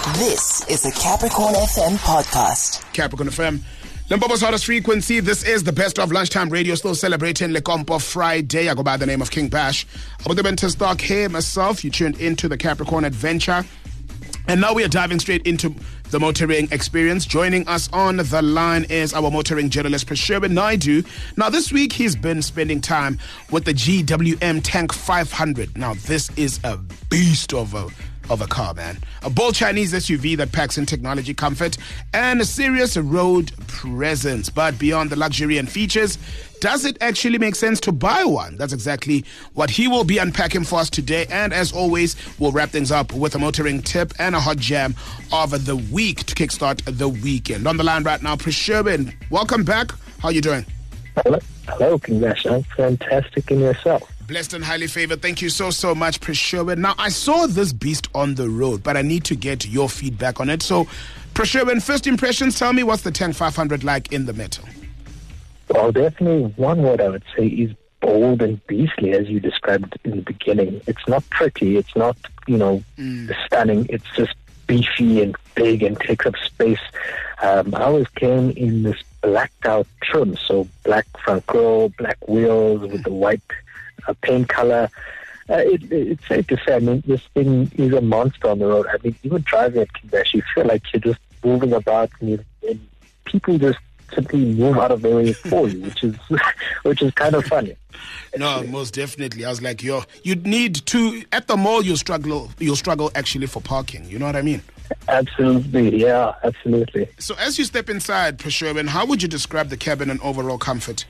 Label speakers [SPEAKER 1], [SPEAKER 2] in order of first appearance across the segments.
[SPEAKER 1] This is the Capricorn FM podcast.
[SPEAKER 2] Capricorn FM, Limpopo's hottest frequency. This is the best of lunchtime radio, still celebrating Lekompo Friday. I go by the name of King Bash. I'm the mentor stock here myself. You tuned into the Capricorn Adventure. And now we are diving straight into the motoring experience. Joining us on the line is our motoring journalist, Prasherwin Naidu. Now, this week he's been spending time with the GWM Tank 500. Now, this is a beast of a car, man. A bold Chinese SUV that packs in technology, comfort, and a serious road presence. But beyond the luxury and features, does it actually make sense to buy one? That's exactly what he will be unpacking for us today. And as always, we'll wrap things up with a motoring tip and a hot jam of the week to kickstart the weekend. On the line right now, Prasherwin, welcome back. How are you doing?
[SPEAKER 3] Hello, congratulations. Fantastic in yourself.
[SPEAKER 2] Blessed and highly favored. Thank you so much, Prasherwin. Now, I saw this beast on the road, but I need to get your feedback on it. So, Prasherwin, first impressions, tell me, what's the Tank 500 like in the metal?
[SPEAKER 3] Well, definitely one word I would say is bold and beastly, as you described in the beginning. It's not pretty. It's not, stunning. It's just beefy and big and takes up space. Ours came in this blacked out trim, so black front grille, black wheels with the white paint color. It's safe to say, I mean, this thing is a monster on the road. I mean, even driving it, you feel like you're just moving about and people just simply move out of their way for you, which is kind of funny.
[SPEAKER 2] No, most definitely. I was like, you'd need to, at the mall, you'll struggle actually for parking. You know what I mean?
[SPEAKER 3] Absolutely, yeah, absolutely.
[SPEAKER 2] So as you step inside, Prasherwin, how would you describe the cabin and overall comfort?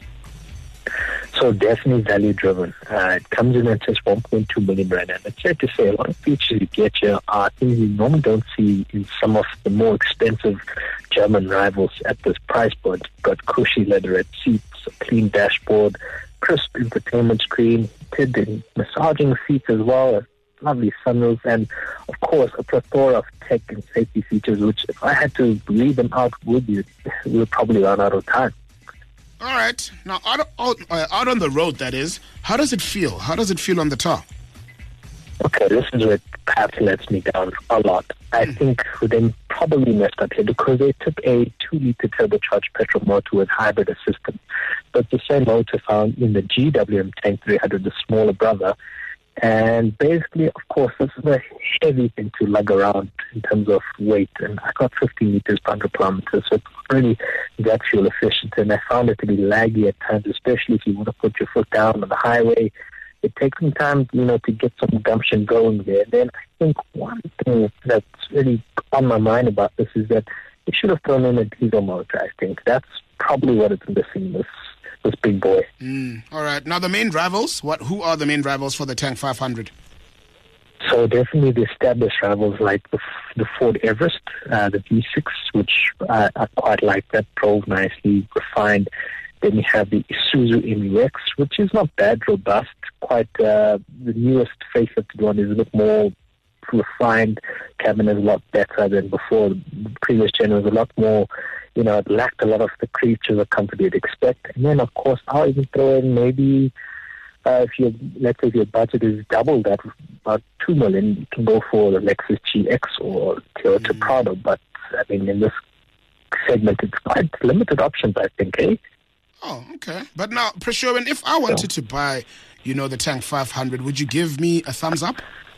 [SPEAKER 3] So definitely value-driven. It comes in at just 1.2 million rand, and it's fair to say a lot of features you get here are things you normally don't see in some of the more expensive German rivals at this price point. You've got cushy leatherette seats, a clean dashboard, crisp entertainment screen, tinted and massaging seats as well, a lovely sunroof, and of course a plethora of tech and safety features, which if I had to read them out with you, we would probably run out of time.
[SPEAKER 2] All right. Now, out on the road, that is, how does it feel? How does it feel on the tar?
[SPEAKER 3] Okay, this is where perhaps lets me down a lot. I think they probably messed up here because they took a 2-liter turbocharged petrol motor with hybrid assistance. But the same motor found in the GWM Tank 300, the smaller brother. And basically, of course, this is a heavy thing to lug around in terms of weight. And I got 15 liters per 100 kilometers, so it's really that fuel efficient. And I found it to be laggy at times, especially if you want to put your foot down on the highway. It takes some time, to get some gumption going there. And then I think one thing that's really on my mind about this is that it should have thrown in a diesel motor, I think. That's probably what it's missing, this big boy.
[SPEAKER 2] All right. Now, the main rivals, who are the main rivals for the Tank 500?
[SPEAKER 3] So definitely the established rivals like the Ford Everest, the V6, which I quite like. That drove nicely, refined. Then you have the Isuzu MU-X, which is not bad, robust. Quite the newest facelifted one is a bit more refined. Cabin is a lot better than before. The previous gen was a lot more, it lacked a lot of the creatures of comfort you'd expect. And then, of course, I'll even throw in maybe let's say if your budget is double that, about 2 million, you can go for the Lexus GX or Toyota Prado. But, I mean, in this segment, it's quite limited options, I think, eh?
[SPEAKER 2] Oh, okay. But now, Prasherwin, if I wanted to buy, the Tank 500, would you give me a thumbs up?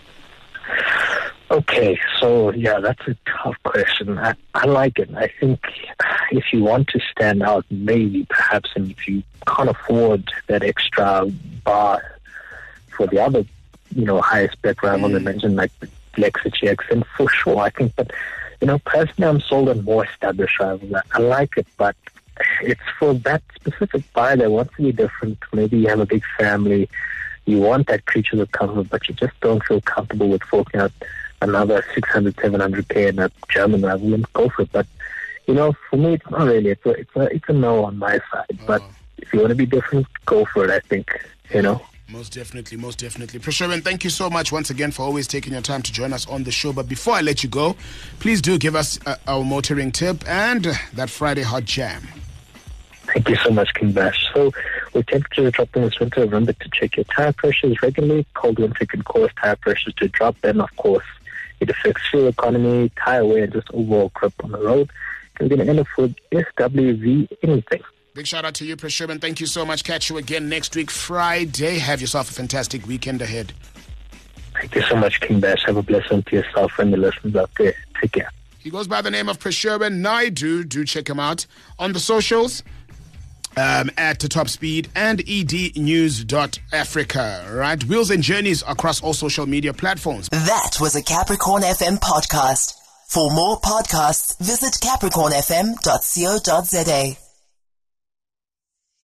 [SPEAKER 3] Okay, so yeah, that's a tough question. I like it. I think if you want to stand out, maybe perhaps, and if you can't afford that extra bar for the other, higher spec rival I mentioned, like the Lexus GX, then for sure, I think. But personally, I'm sold on more established rivals. I like it, but it's for that specific buyer that wants to be different. Maybe you have a big family, you want that creature of comfort, but you just don't feel comfortable with forking out another 600, 700k in a German rival, and go for it. But, for me, it's not really. It's a no on my side. But if you want to be different, go for it, I think,
[SPEAKER 2] Most definitely. Prasherwin, thank you so much once again for always taking your time to join us on the show. But before I let you go, please do give us our motoring tip and that Friday hot jam.
[SPEAKER 3] Thank you so much, King Bash. So, with temperatures dropping this winter, remember to check your tire pressures regularly. Cold winter can cause tire pressures to drop. Then, of course, It affects fuel economy, tire wear, and just overall grip on the road. Can be an end with SWV anything.
[SPEAKER 2] Big shout out to you, Presherman. Thank you so much. Catch you again next week, Friday. Have yourself a fantastic weekend ahead.
[SPEAKER 3] Thank you so much, King Bash. Have a blessing to yourself and the listeners out there. Take care.
[SPEAKER 2] He goes by the name of Presherman Naidu. Do check him out on the socials. At Top Speed and ednews.africa, right? Wheels and Journeys across all social media platforms.
[SPEAKER 1] That was a Capricorn FM podcast. For more podcasts, visit capricornfm.co.za.